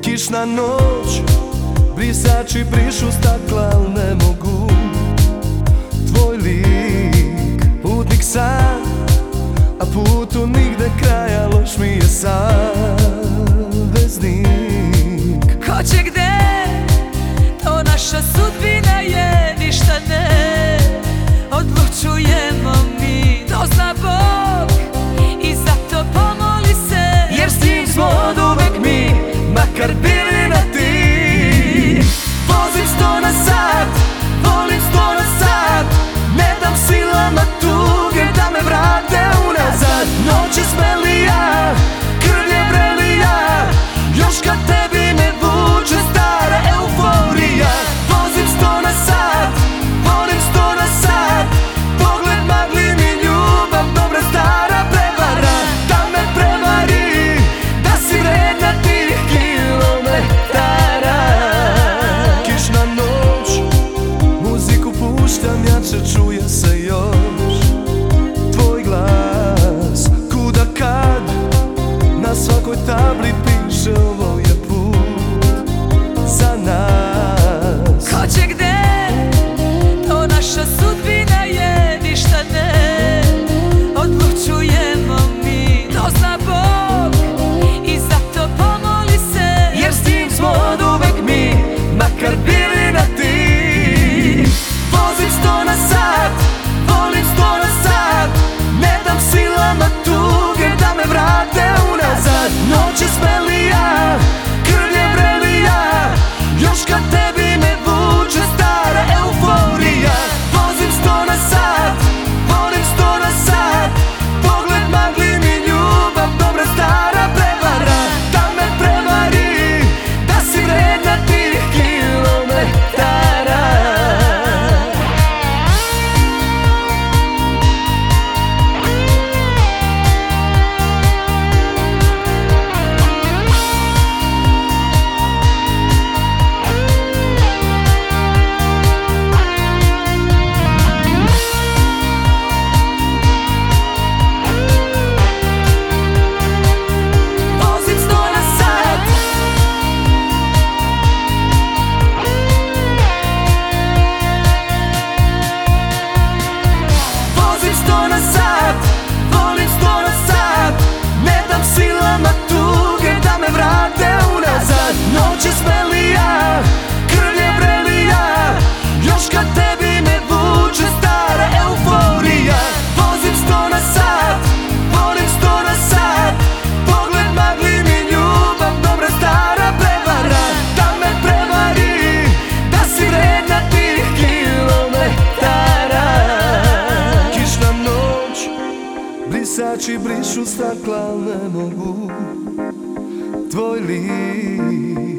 Kišna noć, brisači brišu stakla, al ne mogu tvoj lik. Putnik sam, a putu nigde kraja, loš mi je saveznik. Ko će gde, to naša sudbina je, ništa ne odlučujemo mi, to zna Bog i zato pomoli se, jer s njim smo oduvek mi, makar bili na ti. Vozim 100 na sat, volim 100 na sat, ne dam silama tuge da me vrate unazad. Noć je smelija, krv je vrelija, još kad tebi me vuče stara euforija. Vozim 100 na sat, volim 100 na sat, pogled magli mi ljubav, dobra stara prevara. Da me prevari, da si vredna tih kilometara. Kišna noć, muziku puštam, jače čuje se još tvoj glas. Kuda kad, na svakoj tabli piše ovo je put za nas. ko će gde, to naša sudbina je, ništa ne odlučujemo mi, to zna Bog i zato pomoli se, Jer s tim smo oduvek mi, makar bili na ti. Vozim 100 na sat, volim 100 na sat, ne dam silama tuge da me vrate unazad. Noć je smelija, krv je vrelija, još kad tebi me vuče stara euforija. Vozim 100 na sat, volim 100 na sat, pogled magli mi ljubav, dobra stara prevara. Da me prevari, da si vredna tih kilometara. Vozim 100 na sat, vozim 100 na sat, volim 100 na sat, ne dam silama tuge da me vrate unazad. Noć je smelija, krv je vrelija, još kad tebi me vuče stara euforija. Vozim 100 na sat, volim 100 na sat, pogled magli mi ljubav, dobra stara prevara. Da me prevari, da si vredna tih kilometara. Kišna noć, brisači brišu stakla, al ne mogu tvoj lik.